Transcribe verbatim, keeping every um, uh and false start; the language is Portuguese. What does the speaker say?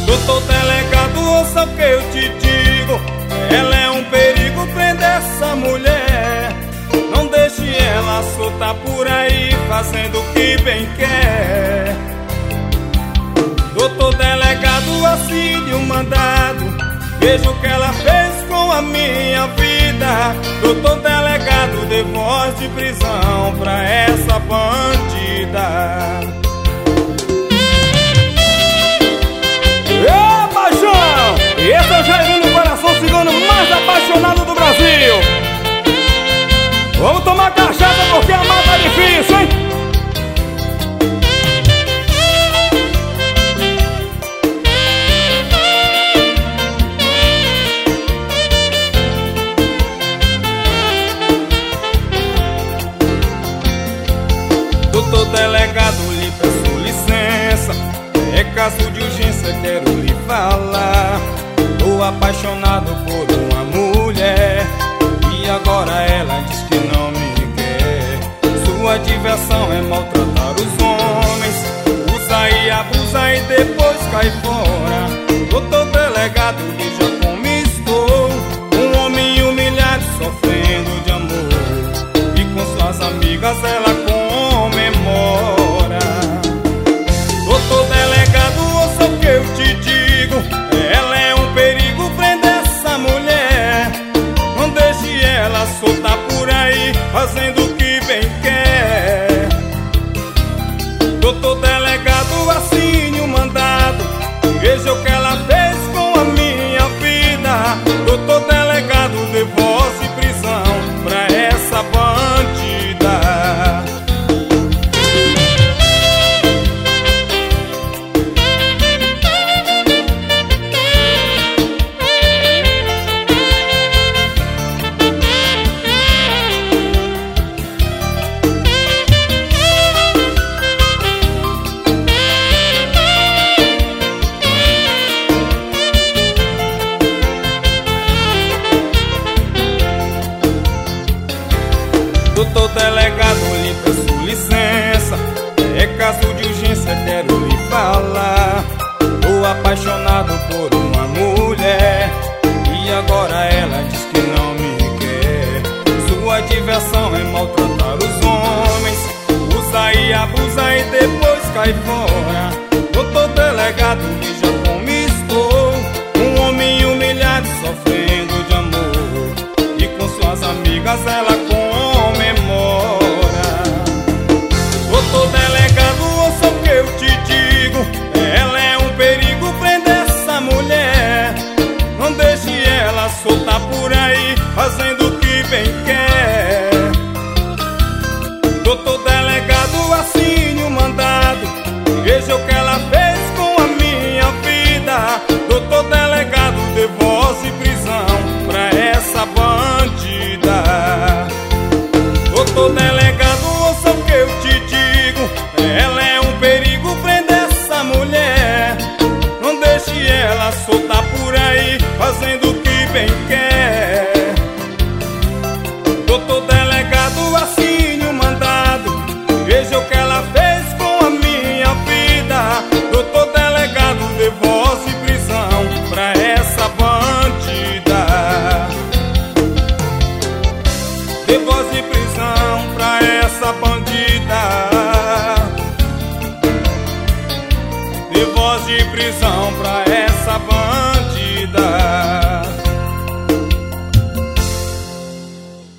Doutor delegado, ouça o que eu te digo. Ela é um perigo, prenda essa mulher. Não deixe ela soltar por aí, fazendo o que bem quer. Doutor delegado, assine o mandado. Veja o que ela fez com a minha vida. Doutor delegado, dê voz de prisão pra essa bandida. Ê, paixão! E esse é o Jairinho no coração cigano mais apaixonado do Brasil. Vamos tomar cachaça porque a mata é difícil, hein? Doutor delegado, lhe peço licença. É caso de urgência, quero lhe falar. Tô apaixonado por uma mulher e agora ela diz que não me quer. Sua diversão é maltratar os homens, usa e abusa e depois cai fora. Doutor delegado, veja como estou, um homem humilhado sofrendo de amor, e com suas amigas ela comemora. Doutor delegado, ouça o que eu te digo. Ela é um perigo, prenda essa mulher. Não deixe ela soltar por aí, fazendo o que bem quer. Doutor delegado, assine o mandado. Veja o que ela fez com a minha vida. Doutor delegado, dê voz de prisão pra essa bandida. Doutor delegado, lhe peço licença. É caso de urgência, quero lhe falar. Tô apaixonado por uma mulher e agora ela diz que não me quer. Sua diversão é maltratar os homens, usa e abusa e depois cai fora. Doutor delegado, veja como estou, um homem humilhado sofrendo de amor, e com suas amigas ela comemora. Doutor delegado, ouça o que eu te digo. Ela é um perigo, prenda essa mulher. Não deixe ela soltar por aí, fazendo o que bem quer. Doutor delegado, assine o mandado. Veja o que ela fez com a minha vida. Doutor delegado, dê voz de prisão pra essa bandida. Doutor delegado, ouça o que eu te digo. Ela é um perigo, prenda essa mulher. Não deixe ela soltar por aí, fazendo o que bem quer. Doutor delegado, assine o mandado. Veja o que ela fez com a minha vida. Doutor delegado, dê voz de prisão pra essa bandida. Dê voz de prisão pra essa bandida. Dê voz de prisão pra essa bandida.